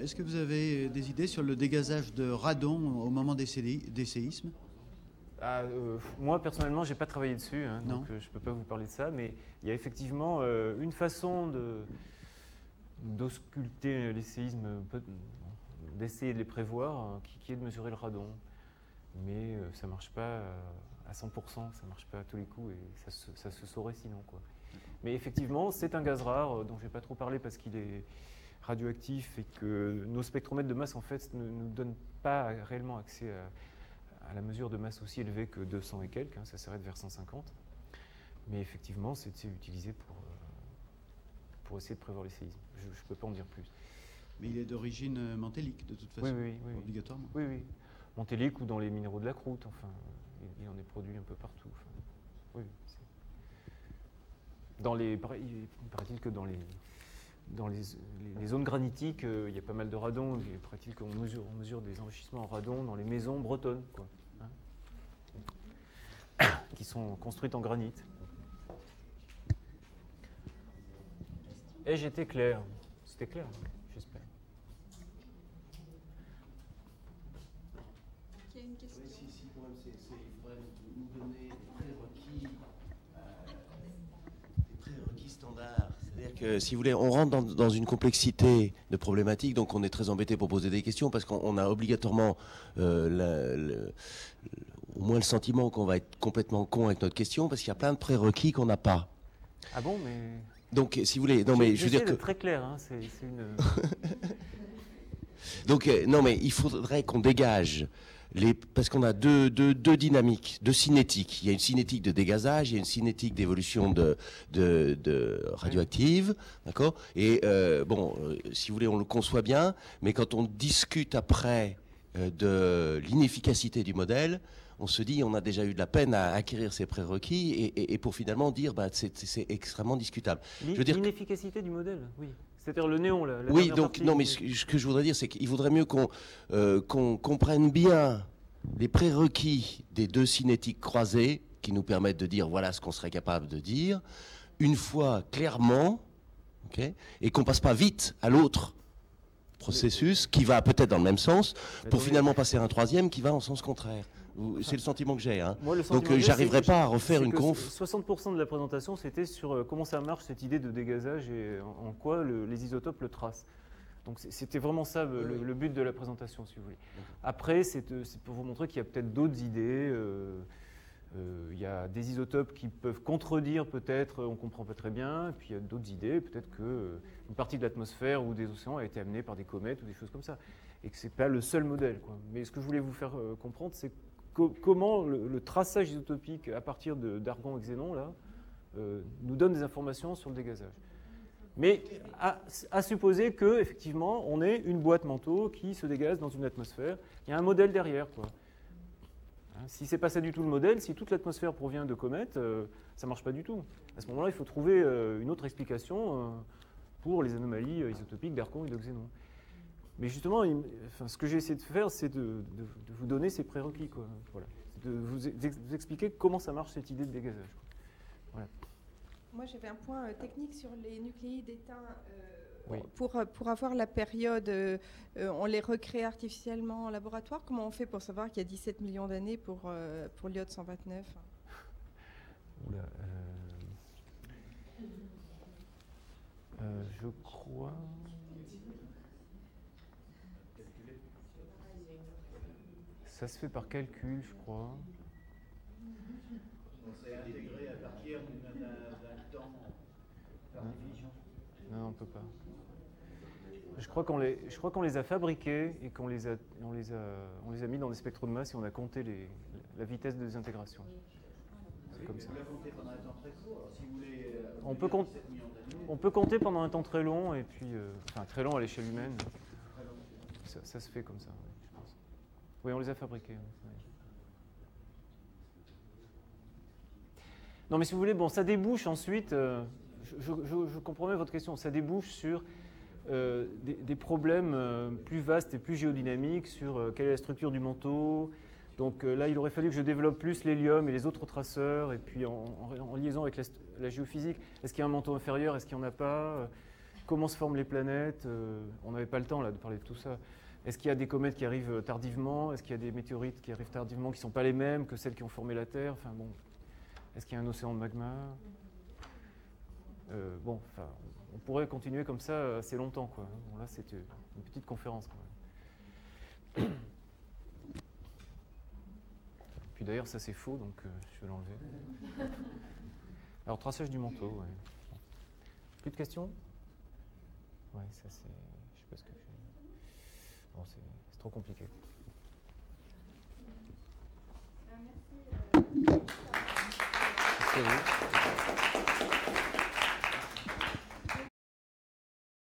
Est-ce que vous avez des idées sur le dégazage de radon au moment des séismes? Moi, personnellement, je n'ai pas travaillé dessus, hein, donc je ne peux pas vous parler de ça, mais il y a effectivement une façon d'ausculter les séismes, d'essayer de les prévoir, qui est de mesurer le radon. Mais ça ne marche pas à 100%, ça ne marche pas à tous les coups, et ça se saurait sinon, quoi. Mais effectivement, c'est un gaz rare, dont je n'ai pas trop parlé parce qu'il est radioactif et que nos spectromètres de masse, en fait, ne nous donnent pas réellement accès à la mesure de masse aussi élevée que 200 et quelques, hein, ça s'arrête vers 150. Mais effectivement, c'est utilisé pour essayer de prévoir les séismes. Je ne peux pas en dire plus. Mais il est d'origine mantélique, de toute façon, oui, obligatoirement. Oui. Mantélique ou dans les minéraux de la croûte, enfin, il en est produit un peu partout. Enfin, oui. Il paraît-il que dans les zones granitiques, il y a pas mal de radon. Il paraît-il qu'on mesure des enrichissements en radon dans les maisons bretonnes, quoi, hein, qui sont construites en granit. Et j'étais clair. C'était clair, j'espère. Il y a une question. Oui, si, quand même, il faudrait nous donner des prérequis standards. C'est-à-dire que, si vous voulez, on rentre dans une complexité de problématiques, donc on est très embêté pour poser des questions, parce qu'on a obligatoirement au moins le sentiment qu'on va être complètement con avec notre question, parce qu'il y a plein de prérequis qu'on n'a pas. Ah bon, mais... Donc, si vous voulez, non mais je veux dire que très clair, hein, c'est une. Donc, non mais il faudrait qu'on dégage parce qu'on a deux dynamiques, deux cinétiques. Il y a une cinétique de dégazage, il y a une cinétique d'évolution de radioactive, d'accord. Et si vous voulez, on le conçoit bien, mais quand on discute après de l'inefficacité du modèle, on se dit on a déjà eu de la peine à acquérir ces prérequis et pour finalement dire c'est extrêmement discutable. L'inefficacité du modèle, oui. C'est-à-dire le néon, là. Oui, donc non, mais ce que je voudrais dire, c'est qu'il vaudrait mieux qu'on comprenne bien les prérequis des deux cinétiques croisées qui nous permettent de dire voilà ce qu'on serait capable de dire une fois clairement, okay, et qu'on passe pas vite à l'autre processus qui va peut-être dans le même sens pour finalement passer à un troisième qui va en sens contraire. C'est le sentiment que j'ai. Hein. Donc j'arriverai pas à refaire une conf. 60% de la présentation, c'était sur comment ça marche cette idée de dégazage et en quoi les isotopes le tracent. Donc c'était vraiment ça le but de la présentation, si vous voulez. Après, c'est pour vous montrer qu'il y a peut-être d'autres idées. Il y a des isotopes qui peuvent contredire peut-être, on ne comprend pas très bien, et puis il y a d'autres idées, peut-être qu'une partie de l'atmosphère ou des océans a été amenée par des comètes ou des choses comme ça, et que ce n'est pas le seul modèle, quoi. Mais ce que je voulais vous faire comprendre, c'est comment le traçage isotopique à partir d'argon et xénon là, nous donne des informations sur le dégazage. Mais à supposer qu'effectivement, on ait une boîte manteau qui se dégaze dans une atmosphère, il y a un modèle derrière, quoi. Si c'est pas ça du tout le modèle, si toute l'atmosphère provient de comètes, ça marche pas du tout. À ce moment-là, il faut trouver une autre explication pour les anomalies isotopiques d'argon et de xénon. Mais justement, ce que j'ai essayé de faire, c'est de vous donner ces prérequis, quoi. Voilà. De vous expliquer comment ça marche cette idée de dégazage, quoi. Voilà. Moi, j'avais un point technique sur les nucléides éteints. Oui. Pour avoir la période, on les recrée artificiellement en laboratoire. Comment on fait pour savoir qu'il y a 17 millions d'années pour l'iode 129 ? Oula, je crois... Ça se fait par calcul, je crois. C'est intégré à partir d'un temps par définition. Non, on ne peut pas. Je crois qu'on les a fabriqués et qu'on les a mis dans des spectres de masse et on a compté la vitesse de désintégration. C'est comme ça. Vous la comptez pendant un temps très court. Alors, si vous voulez, on peut compter pendant un temps très long et puis, très long à l'échelle humaine. Ça se fait comme ça, oui, je pense. Oui, on les a fabriqués. Oui. Non, mais si vous voulez, bon, ça débouche ensuite. Je comprends votre question. Ça débouche sur des problèmes plus vastes et plus géodynamiques sur quelle est la structure du manteau. Donc là, il aurait fallu que je développe plus l'hélium et les autres traceurs, et puis en liaison avec la géophysique. Est-ce qu'il y a un manteau inférieur? Est-ce qu'il n'y en a pas? comment se forment les planètes. On n'avait pas le temps là de parler de tout ça. Est-ce qu'il y a des comètes qui arrivent tardivement? Est-ce qu'il y a des météorites qui arrivent tardivement, qui ne sont pas les mêmes que celles qui ont formé la Terre? Enfin, bon. Est-ce qu'il y a un océan de magma? On pourrait continuer comme ça assez longtemps, quoi. Bon, là, c'était une petite conférence, quand même. Puis d'ailleurs, ça c'est faux, donc je vais l'enlever. Alors, traçage du manteau, ouais. Plus de questions? Ouais, ça c'est... Je sais pas ce que je... Bon, c'est trop compliqué. Merci à vous.